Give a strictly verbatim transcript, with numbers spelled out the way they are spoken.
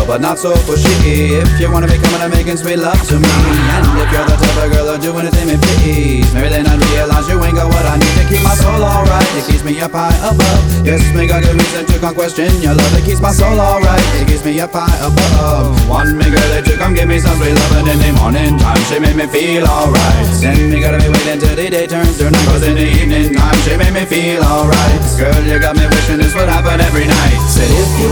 but not so pushy. If you wanna be coming and making sweet love to me, and if you're the type of girl that'll do anything me please, maybe then I'd realize you ain't got what I need to keep my soul alright. It keeps me up high above. Yes, me got a reason to come question your love. It keeps my soul alright. It keeps me up high above. Want me girl that you come give me some sweet loving in the morning time. She make me feel alright. Then me gotta be waiting till the day turns to night, cause in the evening time she make me feel alright. Girl, you got me wishing this would happen every night. Said if you